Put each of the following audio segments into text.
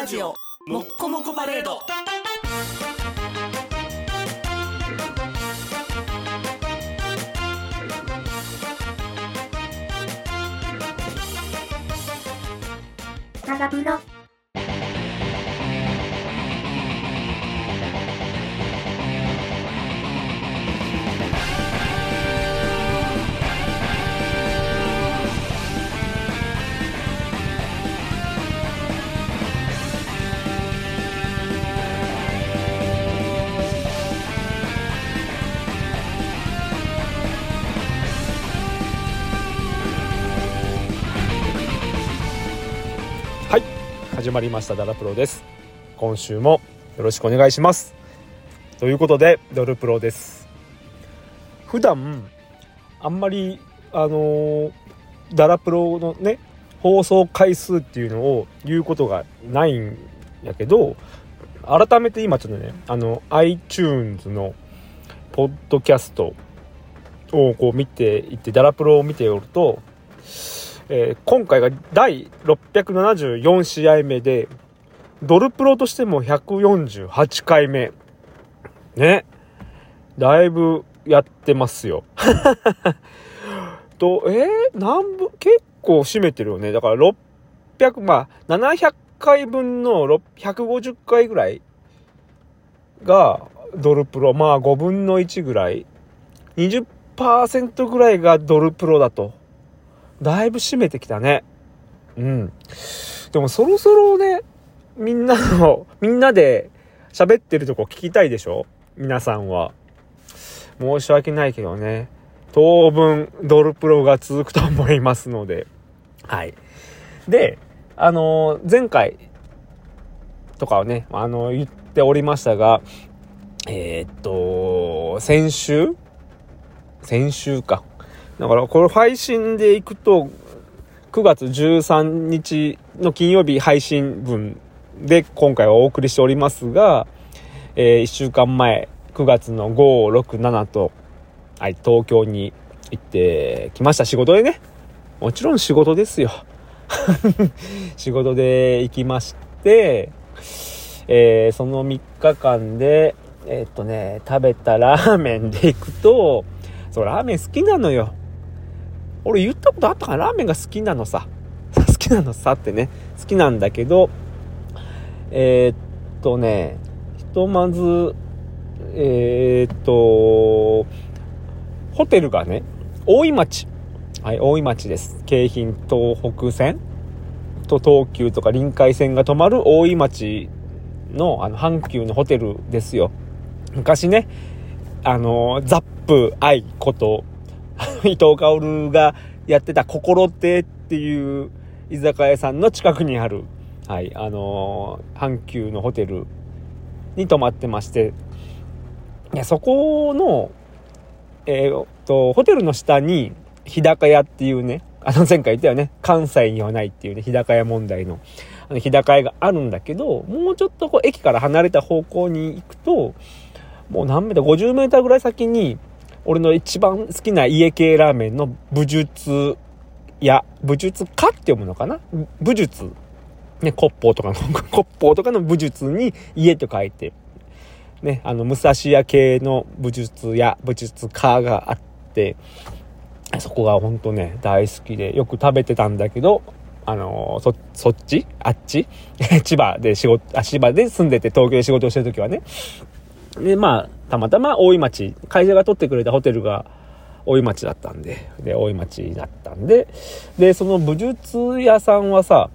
ラジオもっこもこパレード。 長風呂。 はい、始まりましたダラプロです。今週もよろしくお願いします。ということでドルプロです。普段あんまりダラプロのね放送回数っていうのを言うことがないんやけど、改めて今ちょっとねiTunes のポッドキャストをこう見ていってダラプロを見ておると、今回が第674試合目でドルプロとしても148回目ね、だいぶやってますよと何分結構占めてるよね。だから700回分の150回ぐらいがドルプロ、5分の1ぐらい 20% ぐらいがドルプロだとだいぶ占めてきたね。でもそろそろね、みんなで喋ってるとこ聞きたいでしょ皆さんは。申し訳ないけどね、当分ドルプロが続くと思いますので。はい。で、前回とかはね、言っておりましたが、先週か。だからこれ配信でいくと9月13日の金曜日配信分で今回はお送りしておりますが、1週間前9月の5、6、7と、はい、東京に行ってきました。仕事でね。もちろん仕事ですよ仕事で行きまして、その3日間で食べたラーメンで行くと、そうラーメン好きなのよ。俺言ったことあったかな、ラーメンが好きなのさってね、好きなんだけど、ひとまずホテルがね大井町、はい、大井町です。京浜東北線と東急とか臨海線が止まる大井町の阪急のホテルですよ。昔ねザップ愛こと伊藤薫がやってた心亭っていう居酒屋さんの近くにある、はい、阪急のホテルに泊まってまして、いやそこのホテルの下に日高屋っていうね、前回言ったよね、関西にはないっていうね、日高屋問題の日高屋があるんだけど、もうちょっとこう駅から離れた方向に行くと、もう何メーター50メーターぐらい先に俺の一番好きな家系ラーメンの武術家って読むのかな、武術ね、骨砲とかの武術に家と書いてね、武蔵屋系の武術家があって、そこがほんとね大好きでよく食べてたんだけど、そっち千葉で住んでて東京で仕事をしてる時はね、でたまたま大井町、会社が取ってくれたホテルが大井町だったんで、大井町だったんで、その武術屋さんはさ、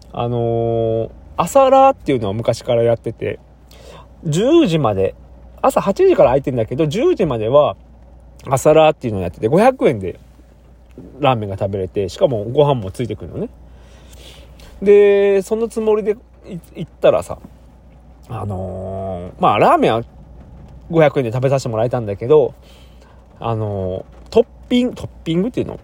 朝ラーっていうのは昔からやってて、10時まで、朝8時から空いてんだけど10時までは朝ラーっていうのをやってて、500円でラーメンが食べれて、しかもご飯もついてくるのね。でそのつもりで行ったらさ、ラーメンは500円で食べさせてもらえたんだけど、トッピングっていうの、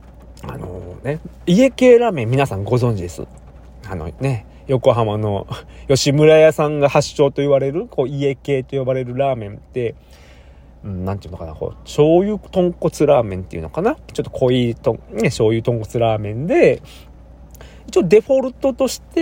家系ラーメン皆さんご存知です。横浜の吉村屋さんが発祥と言われる家系と呼ばれるラーメンって、なんていうのかな、醤油豚骨ラーメンっていうのかな、ちょっと濃い醤油豚骨ラーメンで、一応デフォルトとして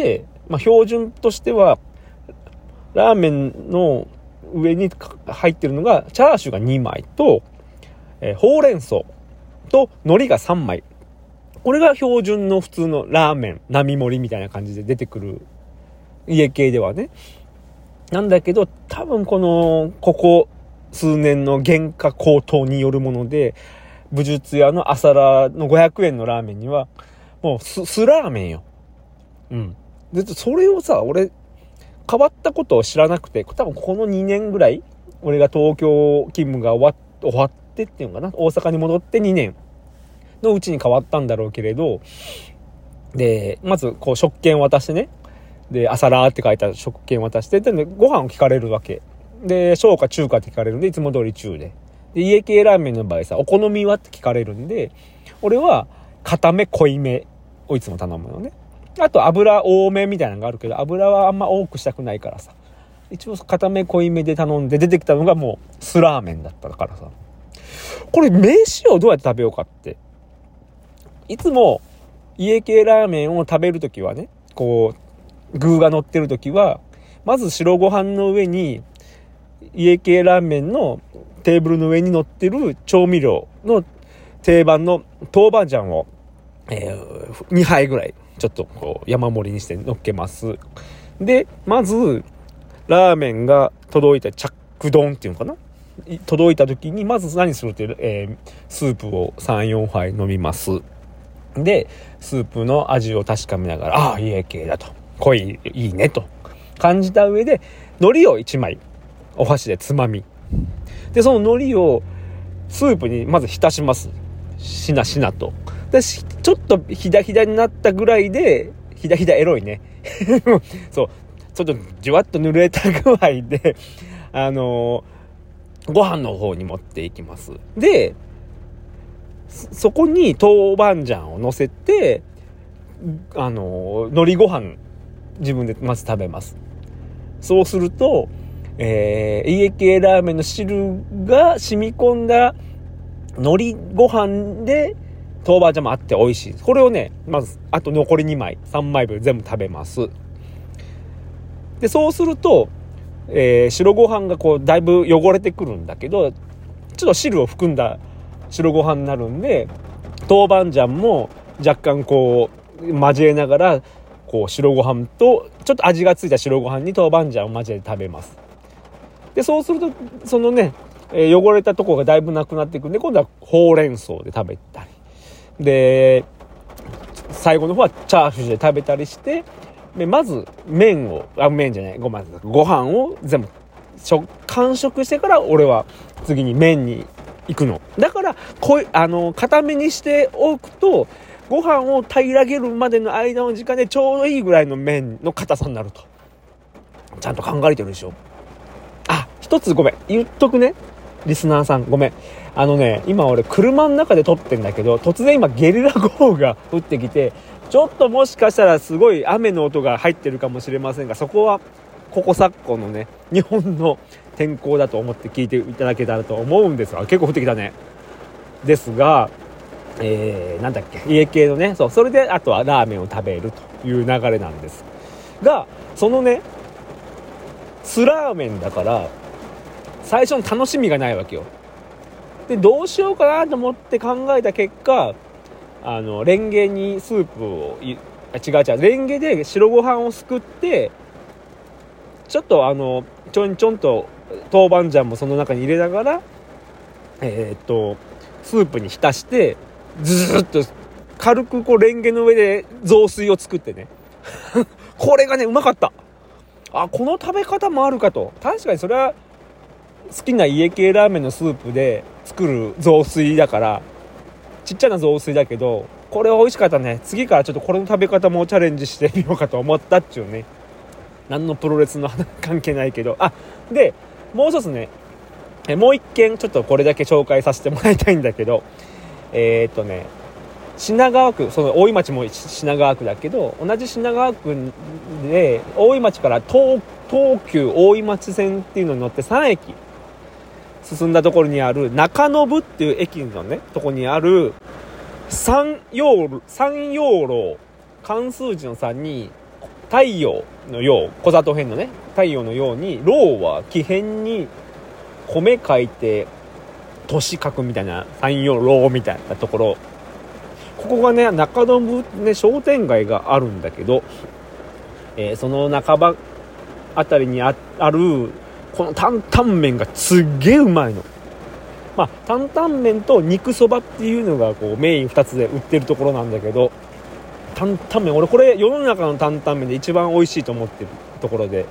標準としてはラーメンの上に入ってるのがチャーシューが2枚と、ほうれん草と海苔が3枚。これが標準の普通のラーメン並盛りみたいな感じで出てくる家系ではね。なんだけど多分ここ数年の原価高騰によるもので、武術屋の朝ラーの500円のラーメンにはもう酢ラーメンよ。でそれをさ、俺変わったことを知らなくて、多分この2年ぐらい俺が東京勤務が終わってっていうのかな、大阪に戻って2年のうちに変わったんだろうけれど、でまずこう食券渡してね、で朝ラーって書いた食券渡して、でご飯を聞かれるわけで、小か中かって聞かれるんで、いつも通り中で、家系ラーメンの場合さ、お好みはって聞かれるんで、俺は固め濃いめをいつも頼むのね。あと油多めみたいなのがあるけど、油はあんま多くしたくないからさ、一応固め濃いめで頼んで、出てきたのがもう酢ラーメンだったからさ、これ飯をどうやって食べようかって、いつも家系ラーメンを食べるときはね、こう具が乗ってるときはまず白ご飯の上に家系ラーメンのテーブルの上に乗ってる調味料の定番の豆板醤を、2杯ぐらいちょっとこう山盛りにして乗っけます。でまずラーメンが届いたチャック丼っていうのかな、届いた時にまず何するって、スープを 3,4 杯飲みます。でスープの味を確かめながら、ああ家系だと、濃いいいねと感じた上で、海苔を1枚お箸でつまみで、その海苔をスープにまず浸します。しなしなと。でちょっとひだひだになったぐらいで、ひだひだエロいねそうちょっとじゅわっと濡れた具合でご飯の方に持っていきます。でそこに豆板醤を乗せて海苔ご飯自分でまず食べます。そうすると、家系ラーメンの汁が染み込んだ海苔ご飯で豆板醤もあって美味しい。これをね、まずあと残り2枚3枚分全部食べます。でそうすると、白ご飯がこうだいぶ汚れてくるんだけど、ちょっと汁を含んだ白ご飯になるんで、豆板醤も若干こう交えながら、こう白ご飯とちょっと味がついた白ご飯に豆板醤を交えて食べます。でそうするとそのね、汚れたとこがだいぶなくなっていくんで、今度はほうれん草で食べたりで、最後の方はチャーシューで食べたりして、でまずご飯を全部完食してから俺は次に麺に行くのだから、固めにしておくとご飯を平らげるまでの間の時間でちょうどいいぐらいの麺の硬さになると。ちゃんと考えてるでしょ。一つごめん言っとくね、リスナーさんごめん。今俺車の中で撮ってんだけど、突然今ゲリラ豪雨が降ってきて、ちょっともしかしたらすごい雨の音が入ってるかもしれませんが、そこはここ昨今のね日本の天候だと思って聞いていただけたらと思うんですが、結構降ってきたね。ですが、なんだっけ、家系のね、それであとはラーメンを食べるという流れなんですが、そのね酢ラーメンだから最初の楽しみがないわけよ。でどうしようかなと思って考えた結果、レンゲにスープをレンゲで白ご飯をすくって、ちょっとちょんと豆板醤もその中に入れながらスープに浸してずーっと軽くこうレンゲの上で雑炊を作ってねこれがねうまかった。この食べ方もあるかと。確かにそれは好きな家系ラーメンのスープで作る雑炊だから、ちっちゃな雑炊だけどこれは美味しかったね。次からちょっとこれの食べ方もチャレンジしてみようかと思ったっちゅうね。何のプロレスの関係ないけど。でもう一つね、もう一軒ちょっとこれだけ紹介させてもらいたいんだけど、品川区、その大井町も品川区だけど、同じ品川区で大井町から東急大井町線っていうのに乗って3駅進んだところにある中延っていう駅のねとこにある三陽楼、漢数字の3に太陽の陽、小里編のね、太陽の陽に、老は木辺に米書いて年書くみたいな、山陽老みたいなところ、ここがね、中延ね、商店街があるんだけど、その半ばあたりに あるこの担々麺がすっげえうまいの。まあ担々麺と肉そばっていうのがこうメイン2つで売ってるところなんだけど、担々麺、俺これ世の中の担々麺で一番美味しいと思ってるところで、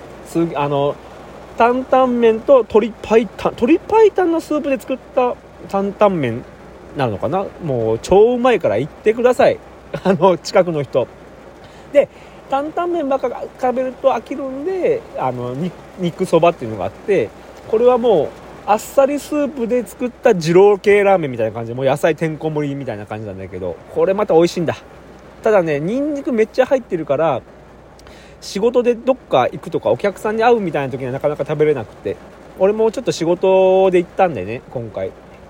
担々麺と鶏白湯のスープで作った担々麺なのかな、もう超うまいから行ってください近くの人で。担々麺ばっか食べると飽きるんで、肉そばっていうのがあって、これはもうあっさりスープで作った二郎系ラーメンみたいな感じで、もう野菜てんこ盛りみたいな感じなんだけど、これまた美味しいんだ。ただね、ニンニクめっちゃ入ってるから、仕事でどっか行くとかお客さんに会うみたいな時にはなかなか食べれなくて、俺もちょっと仕事で行ったんでね、今回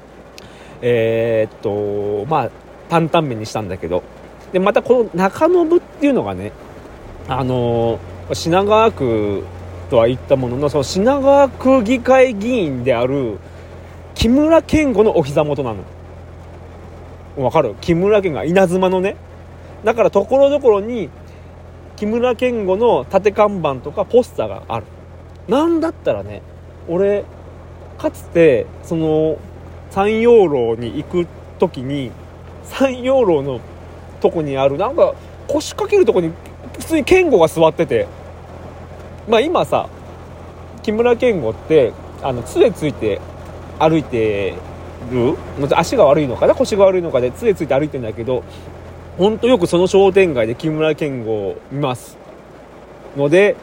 まあ担々麺にしたんだけど、でまたこの中延っていうのがね、品川区とは言ったものの、その品川区議会議員である木村健吾のお膝元なの。わかる？木村健吾が稲妻のね、だからところどころに木村健吾の縦看板とかポスターがある。なんだったらね、俺かつてその山陽楼に行く時に、山陽楼のとこにあるなんか腰掛けるとこに普通に健吾が座ってて、まあ今さ、木村健吾って杖ついて歩いてる、足が悪いのかな、腰が悪いのかで杖ついて歩いてるんだけど、ほんとよくその商店街で木村健吾を見ますので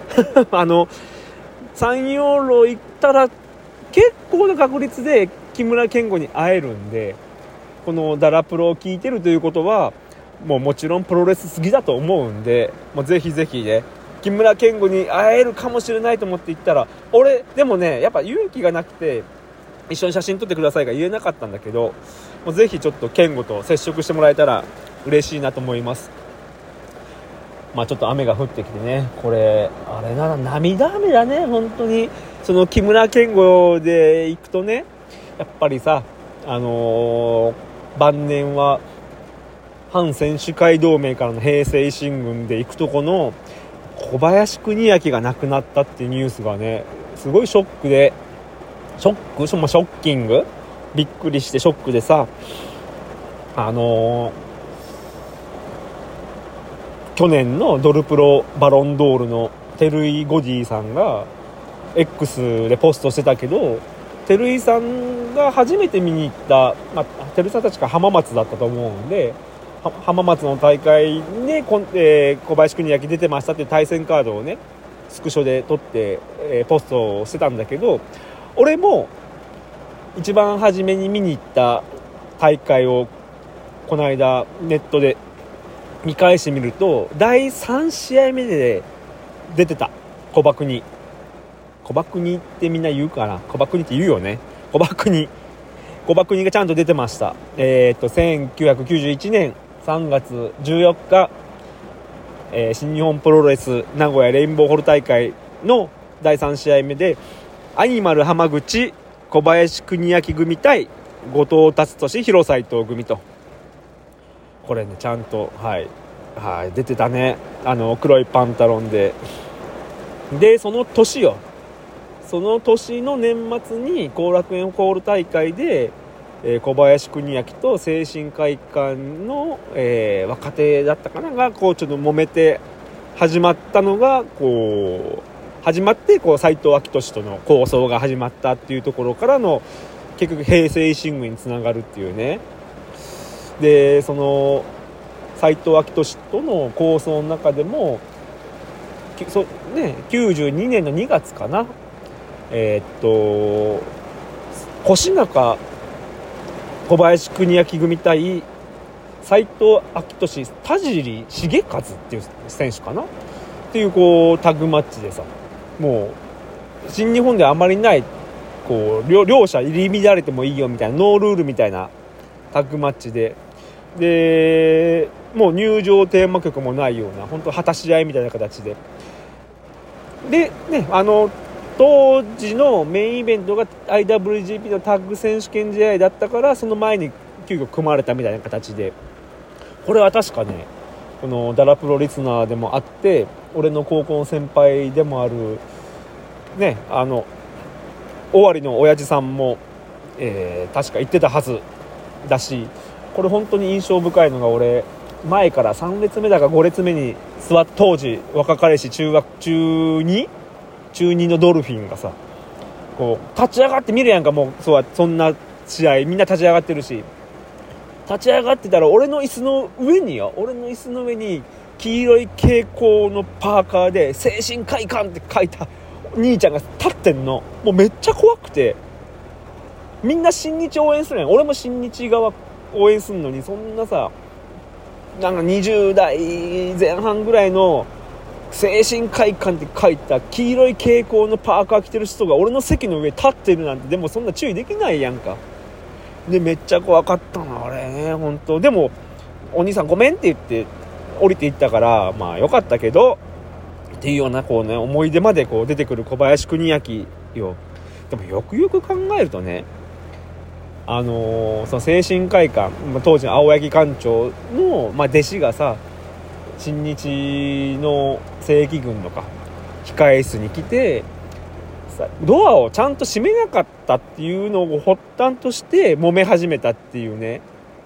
山陽楼行ったら結構な確率で木村健吾に会えるんで、このダラプロを聞いてるということはもちろんプロレス好きだと思うんで、ぜひぜひね、木村健吾に会えるかもしれないと思って行ったら、俺でもね、やっぱ勇気がなくて一緒に写真撮ってくださいが言えなかったんだけど、ぜひちょっと健吾と接触してもらえたら嬉しいなと思います。ちょっと雨が降ってきてね、これあれな、涙雨だね本当に。その木村健吾で行くとね、やっぱりさ、晩年は反選手会同盟からの平成維新軍で行くとこの小林邦明が亡くなったっていうニュースがね、すごいショックで、ショッキング、びっくりしてショックでさ、去年のドルプロバロンドールの照井ゴディさんが X でポストしてたけど、照井さんが初めて見に行った、照井さんたちが浜松だったと思うんで、浜松の大会で小林邦明出てましたっていう対戦カードをね、スクショで撮って、ポストをしてたんだけど、俺も一番初めに見に行った大会をこの間ネットで見返してみると、第3試合目で出てた小馬国ってみんな言うかな、小馬国って言うよね、小馬国がちゃんと出てました。1991年3月14日、新日本プロレス名古屋レインボーホール大会の第3試合目で、アニマル浜口小林邦明組対後藤達俊広斎藤組と、これねちゃんと出てたね、黒いパンタロンで。その年の年末に後楽園ホール大会で、小林邦明と精神科医館の、若手だったかながちょっと揉めて始まったのが始まって、斎藤明俊との抗争が始まったっていうところからの、結局平成維新軍につながるっていうね。でその斎藤明俊との抗争の中でも92年の2月かな、腰中小林邦明組対斎藤明俊田尻重和っていう選手かなっていうタッグマッチでさ、もう新日本ではあまりない両者入り乱れてもいいよみたいなノールールみたいなタッグマッチでもう入場テーマ曲もないような本当果たし合いみたいな形でね、当時のメインイベントが IWGP のタッグ選手権試合だったから、その前に急遽組まれたみたいな形で、これは確かね、このダラプロリスナーでもあって、俺の高校の先輩でもあるね、尾張の親父さんも、確か言ってたはずだし、これ本当に印象深いのが、俺前から3列目だか5列目に座って、当時若かりし中2のドルフィンがさ、こう立ち上がって見るやんか。もうそんな試合みんな立ち上がってるし、立ち上がってたら俺の椅子の上に黄色い蛍光のパーカーで精神快感って書いた兄ちゃんが立ってんの。もうめっちゃ怖くて、みんな新日応援するやん。俺も新日側応援するのに、そんなさ、なんか20代前半ぐらいの精神快感って書いた黄色い蛍光のパーカー着てる人が俺の席の上立ってるなんて、でもそんな注意できないやんか。でめっちゃ怖かったなあれね、本当。でもお兄さんごめんって言って降りていったから、まあよかったけどっていうようなこうね、思い出までこう出てくる小林邦明よ。でもよくよく考えるとね、その精神快感、当時の青柳館長の、弟子がさ、新日の正規軍の控え室に来てさ、ドアをちゃんと閉めなかったっていうのを発端として揉め始めたっていうね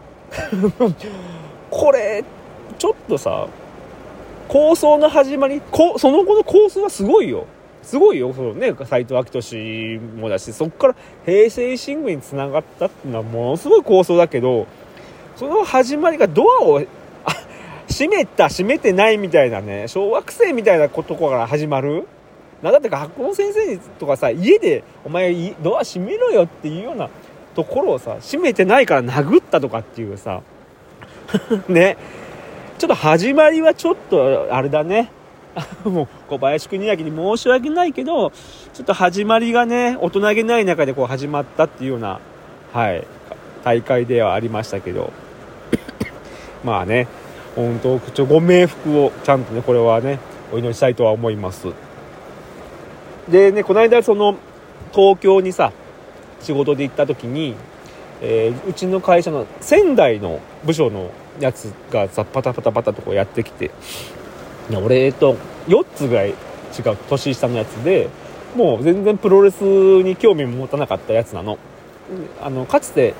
これちょっとさ、構想の始まり、その後の構想はすごいよ。そうね、斎藤明俊もだし、そこから平成維新軍につながったっていうのはものすごい構想だけど、その始まりがドアを閉めてないみたいなね、小学生みたいなとこから始まる。なんだって学校の先生とかさ、家でお前ドア閉めろよっていうようなところをさ、閉めてないから殴ったとかっていうさね、ちょっと始まりはちょっとあれだねもう小林邦明に申し訳ないけど、ちょっと始まりがね、大人げない中でこう始まったっていうような、大会ではありましたけどまあね、本当ご冥福をちゃんとね、これはねお祈りしたいとは思います。でね、この間その東京にさ仕事で行った時に、うちの会社の仙台の部署のやつがさ、パタとこうやってきて、俺4つぐらい違う年下のやつで、もう全然プロレスに興味も持たなかったやつなの。かつて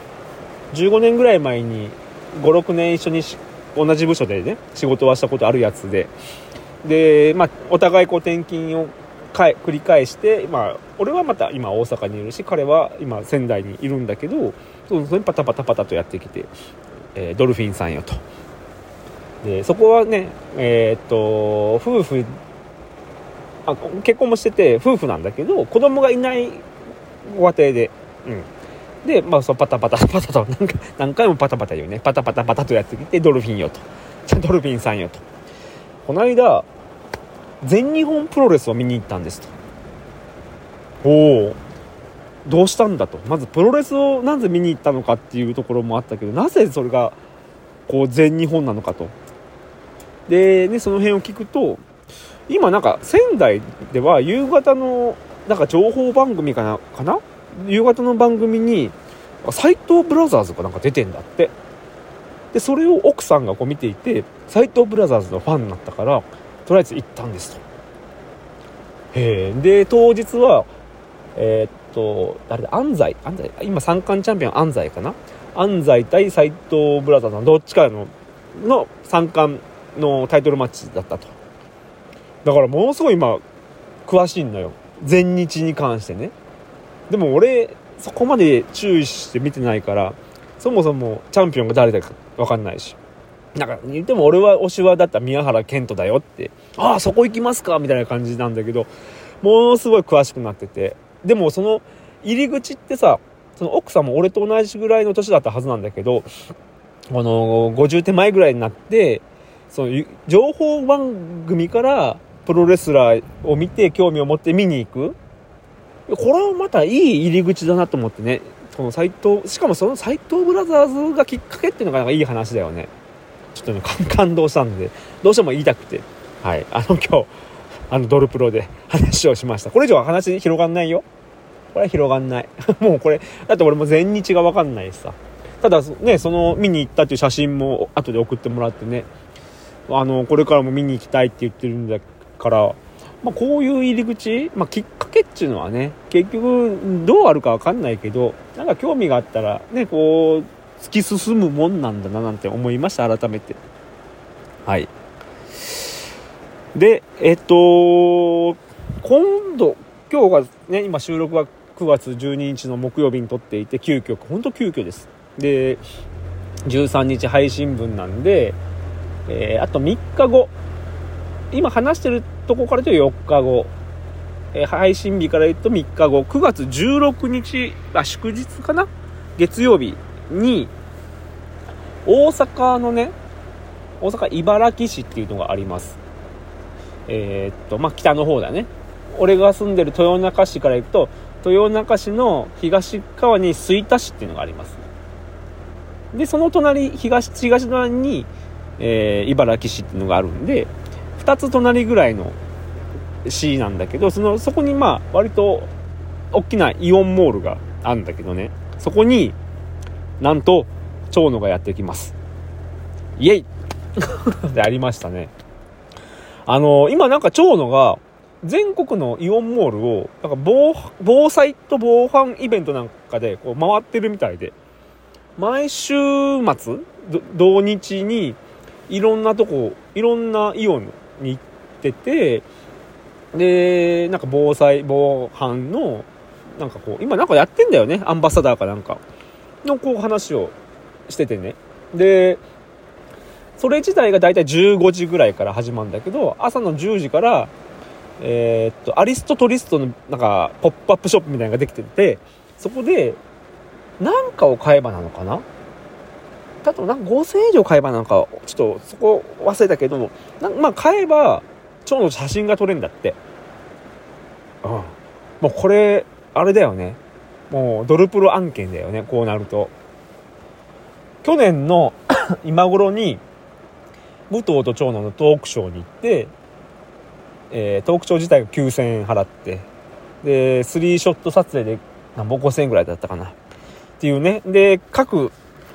15年ぐらい前に 5,6 年一緒に同じ部署でね仕事はしたことあるやつで、お互いこう転勤を繰り返して、俺はまた今大阪にいるし、彼は今仙台にいるんだけど、それパタとやってきて、ドルフィンさんよと。でそこはね、夫婦、結婚もしてて夫婦なんだけど、子供がいないご家庭で、で、そうパタと何回もパタ言うね、パタとやってきて、ドルフィンよと、ドルフィンさんよと。この間全日本プロレスを見に行ったんですと。どうしたんだと。まずプロレスをなぜ見に行ったのかっていうところもあったけど、なぜそれがこう全日本なのかと。でね、その辺を聞くと、今なんか仙台では夕方のなんか情報番組かな夕方の番組に斎藤ブラザーズがなんか出てんだって。でそれを奥さんがこう見ていて、斎藤ブラザーズのファンになったから、とりあえず行ったんですと。で当日は誰だ、安西、今三冠チャンピオン安西かな、安西対斎藤ブラザーズのどっちかの三冠のタイトルマッチだったと。だからものすごい今詳しいのよ、全日に関してね。でも俺そこまで注意して見てないから、そもそもチャンピオンが誰だか分かんないし、なんか言っても俺は推しはだったら宮原健人だよって、そこ行きますかみたいな感じなんだけど、ものすごい詳しくなってて、でもその入り口ってさ、その奥さんも俺と同じぐらいの年だったはずなんだけど、50手前ぐらいになって、その情報番組からプロレスラーを見て興味を持って見に行く、これはまたいい入り口だなと思ってね。このしかもその斎藤ブラザーズがきっかけっていうのがなんかいい話だよね。 ちょっとね感動したのでどうしても言いたくて、はい、今日ドルプロで話をしました。これ以上は話広がんないよ。これは広がんないもうこれだって俺も全日が分かんないしさ。ただね、その見に行ったっていう写真も後で送ってもらってね、これからも見に行きたいって言ってるんだから、こういう入り口、きっかけっていうのはね、結局どうあるか分かんないけど、なんか興味があったらね、こう突き進むもんなんだななんて思いました。改めて。はい。で今日がね、今収録は9月12日の木曜日に撮っていて、本当急遽です。で13日配信分なんで、あと3日後、今話してるとこから言うと4日後、配信日から言うと3日後、9月16日祝日かな、月曜日に大阪茨木市っていうのがあります。北の方だね。俺が住んでる豊中市から行くと、豊中市の東側に吹田市っていうのがあります。でその隣東隣に、茨木市っていうのがあるんで、2つ隣ぐらいの市なんだけど、そこに割と大きなイオンモールがあるんだけどね、そこになんと長野がやってきます。イエイでありましたね。今なんか長野が全国のイオンモールをなんか防災と防犯イベントなんかでこう回ってるみたいで、毎週末土日にいろんなイオンに行ってて、でなんか防災防犯のなんかこう今なんかやってんだよね、アンバサダーかなんかのこう話をしててね。でそれ自体がだいたい15時ぐらいから始まるんだけど、朝の10時からアリストトリストのなんかポップアップショップみたいなのができてて、そこで何かを買えばなのかな、だとなんか5000円以上買えばなんかちょっとそこ忘れたけど、買えば蝶の写真が撮れるんだって。もうこれあれだよね、もうドルプロ案件だよね。こうなると去年の今頃に武藤と長野のトークショーに行って、トークショー自体が9000円払って、で3ショット撮影で5000円ぐらいだったかなっていうね。で各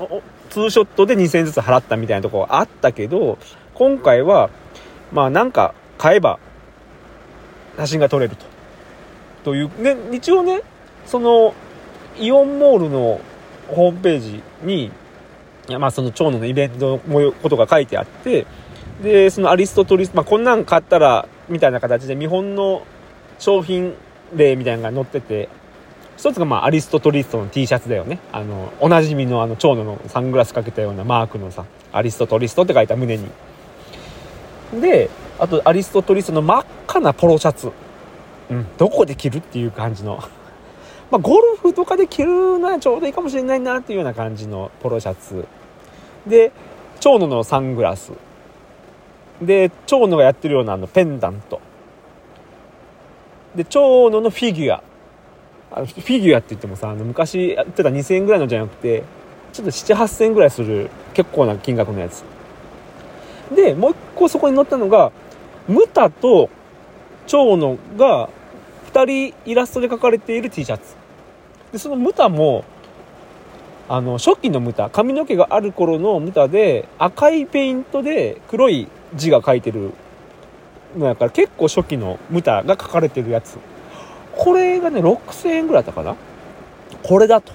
2ショットで2000円ずつ払ったみたいなところがあったけど、今回はなんか買えば写真が撮れるというね。一応ね、そのイオンモールのホームページにその長野のイベントのことが書いてあって、でそのアリストトリスト、こんなん買ったらみたいな形で見本の商品例みたいなのが載ってて、一つがアリストトリストの T シャツだよね。おなじみの長野のサングラスかけたようなマークのさ、アリストトリストって書いた胸に。であとアリストトリストの真っ赤なポロシャツ、どこで着るっていう感じのゴルフとかで着るのはちょうどいいかもしれないなっていうような感じのポロシャツで、長野のサングラスで、長野がやってるようなペンダントで、長野のフィギュアって言ってもさ、昔やってた2000円ぐらいのじゃなくて、ちょっと 7,8,000 円ぐらいする結構な金額のやつで、もう一個そこに載ったのがムタと長野が2人イラストで描かれている T シャツで、そのムタも初期のムタ、髪の毛がある頃のムタで赤いペイントで黒い字が書いてるのやから、結構初期のムタが書かれてるやつ、これがね6000円ぐらいだったかな。これだと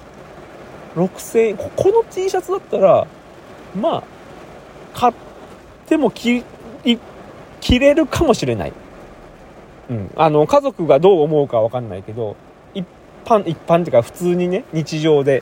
6000円、この T シャツだったら買っても着れるかもしれない。家族がどう思うか分かんないけど、一般っていうか普通にね、日常で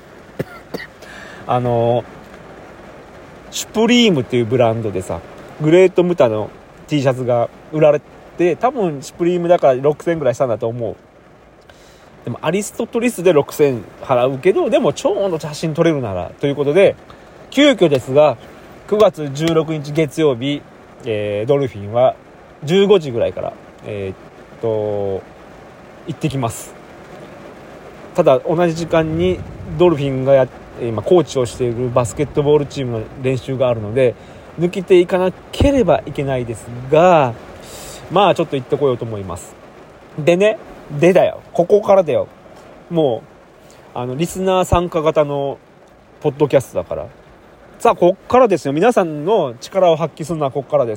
シュプリームっていうブランドでさ、グレートムタの T シャツが売られて、多分シュプリームだから6000円ぐらいしたんだと思う。でもアリストトリスで6000円払うけど、でも蝶の写真撮れるならということで、急遽ですが9月16日月曜日、ドルフィンは15時ぐらいから行ってきます。ただ同じ時間にドルフィンが今コーチをしているバスケットボールチームの練習があるので、 抜けていかなければいけないですが、まあちょっと言ってこようと思います。でね、だよ、ここからだよ。もうリスナー参加型のポッドキャストだから、さあこっからですよ。皆さんの力を発揮するのはこっからです。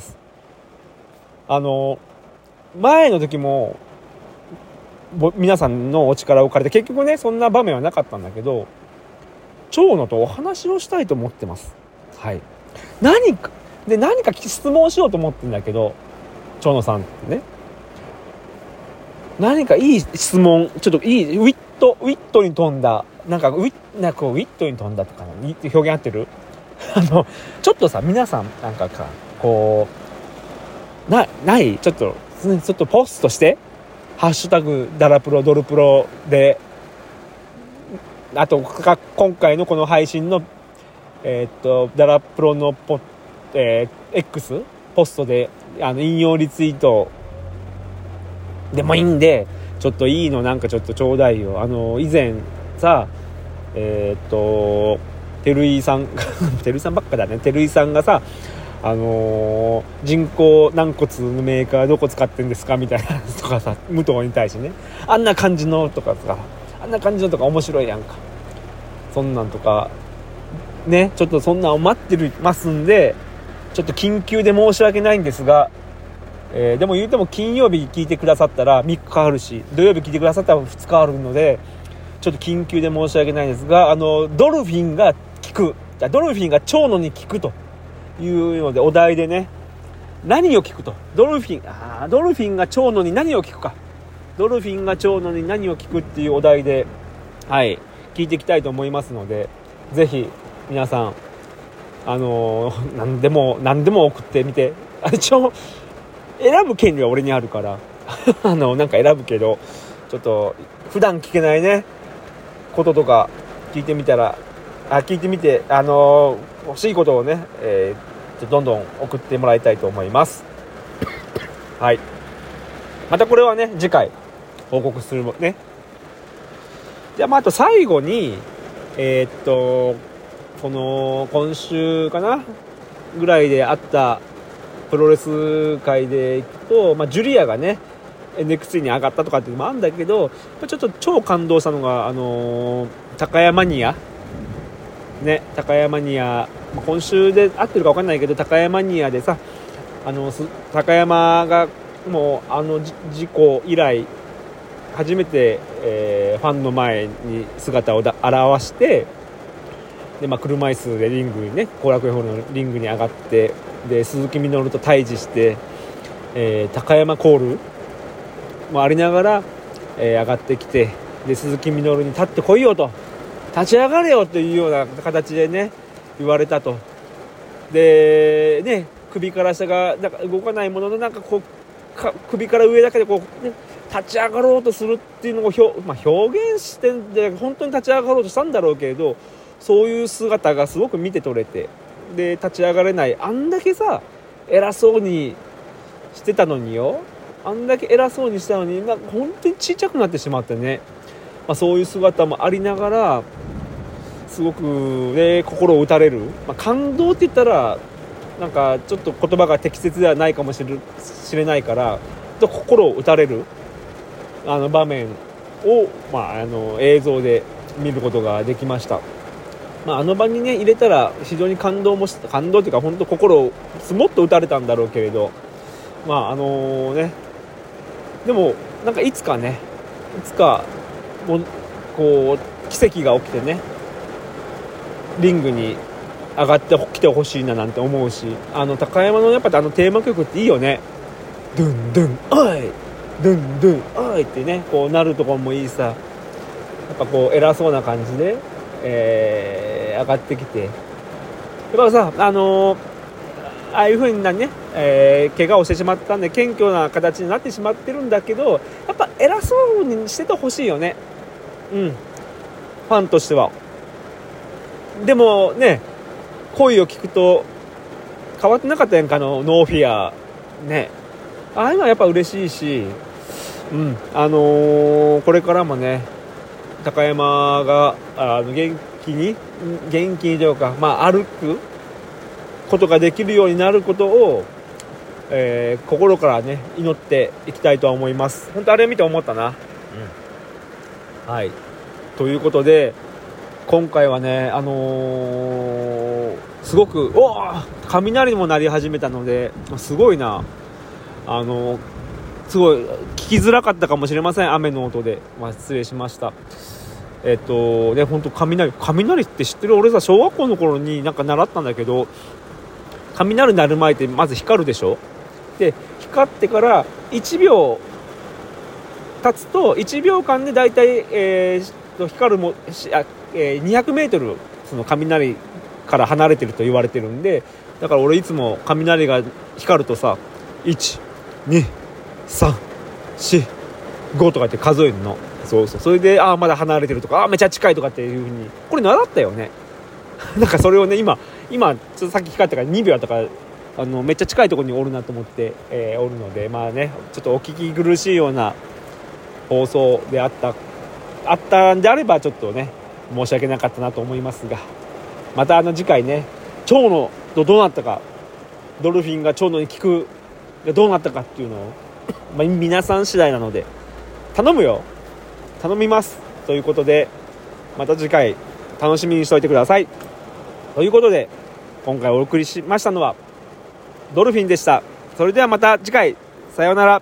前の時も皆さんのお力を借りて、結局ねそんな場面はなかったんだけど、長野とお話をしたいと思ってます。はい。何か質問しようと思ってんだけど、長野さんってね、何かいい質問、ちょっといいウィットに富んだ、なんかウィットに富んだとか表現合ってる？ちょっとさ、皆さんなんかこうないちょっとポストして、ハッシュタグダラプロドルプロで、あと今回のこの配信のダラプロのX ポストで引用リツイートでもいいんで、ちょっといいのなんかちょっとちょうだいよ。以前さ、照井さんばっかだね。照井さんがさ、人工軟骨のメーカーどこ使ってんですかみたいなとかさ、武藤に対してね、あんな感じのとか面白いやんか。そんなんとかね、ちょっとそんなんを待ってますんで、ちょっと緊急で申し訳ないんですが、でも言うても金曜日聞いてくださったら3日かかるし、土曜日聞いてくださったら2日あるので、ちょっと緊急で申し訳ないんですが、ドルフィンが長野に効くというので、お題でね、何を聞くと、ドルフィンが長野に何を聞くか、ドルフィンが長野に何を聞くっていうお題で、はい、聞いていきたいと思いますので、ぜひ皆さん何でも送ってみて。一応選ぶ権利は俺にあるからなんか選ぶけど、ちょっと普段聞けないねこととか聞いてみて欲しいことをね、どんどん送ってもらいたいと思いますはい。またこれはね次回報告するね。じゃあ、あと最後にこの今週かなぐらいであったプロレス界でいくと、ジュリアがね NXT に上がったとかっていうのもあるんだけど、ちょっと超感動したのが高山ニア、今週で合ってるか分かんないけど、高山ニアでさ、高山がもう事故以来初めて、ファンの前に姿を現して、で、車椅子でリングにね、後楽園ホールのリングに上がって、で鈴木みのると対峙して、高山コールもありながら、上がってきて、で鈴木みのるに立ってこいよと、立ち上がれよというような形でね言われたと。でね、首から下がなんか動かないものの、なんかこう首から上だけでこう、ね、立ち上がろうとするっていうのを表現してんで、本当に立ち上がろうとしたんだろうけれど、そういう姿がすごく見て取れて、で立ち上がれない、あんだけさ偉そうにしてたのによ、本当にちっちゃくなってしまってね、そういう姿もありながら、すごくね心を打たれる、感動って言ったらなんかちょっと言葉が適切ではないかもしれないから、心を打たれる場面を、映像で見ることができました。あの場にね入れたら非常に感動っていうか、本当心をもっと打たれたんだろうけれど、でもなんかいつかもこう奇跡が起きてね、リングに上がってきてほしいななんて思うし、高山のやっぱテーマ曲っていいよね。ドゥンドゥンおいドゥンドゥンおいってね、こうなるところもいいさ、やっぱこう偉そうな感じで、上がってきて、やっぱさああいう風にね、怪我をしてしまったんで謙虚な形になってしまってるんだけど、やっぱ偉そうにしててほしいよね。ファンとしては。でもね、声を聞くと変わってなかったやんか、ノーフィアね、ああいうのはやっぱ嬉しいし、これからもね高山が元気にというか、歩くことができるようになることを、心からね祈っていきたいとは思います。本当あれ見て思ったな、はい。ということで今回はねすごく雷も鳴り始めたのですごいなすごい聞きづらかったかもしれません。雨の音で、失礼しました。ね、本当雷って知ってる？俺さ小学校の頃になんか習ったんだけど、雷鳴る前ってまず光るでしょ。で光ってから1秒経つと1秒間でだいたい光るも200メートルその雷から離れてると言われてるんで、だから俺いつも雷が光るとさ1、2、3、4、5とかって数えるの。そうそれでまだ離れてるとかめっちゃ近いとかっていう風にこれ習ったよねなんかそれをね今ちょっとさっき光ったから2秒とかめっちゃ近いところにおるなと思って、おるのでちょっとお聞き苦しいような放送であったんであればちょっとね申し訳なかったなと思いますが、また次回ね蝶野とどうなったか、ドルフィンが蝶野に聞くがどうなったかっていうのを皆さん次第なので頼みますということで、また次回楽しみにしておいてくださいということで、今回お送りしましたのはドルフィンでした。それではまた次回、さようなら。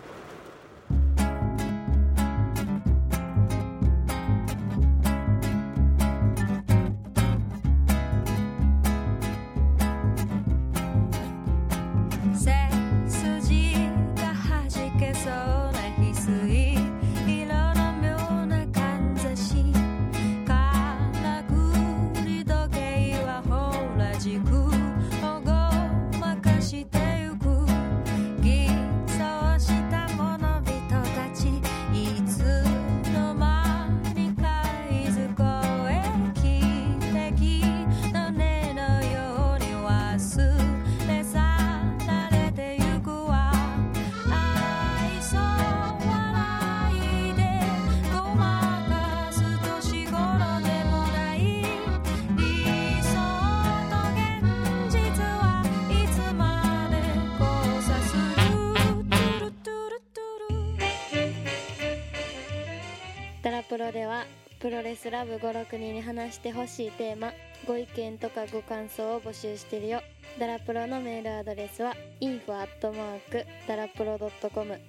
ダラプロではプロレスラブ5、6人に話してほしいテーマ、ご意見とかご感想を募集してるよ。ダラプロのメールアドレスは info@darapro.com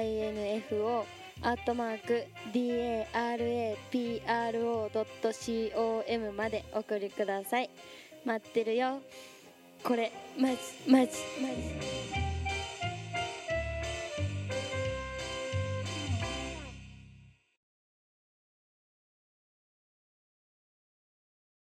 info@darapro.com まで送りください。待ってるよ。これマジ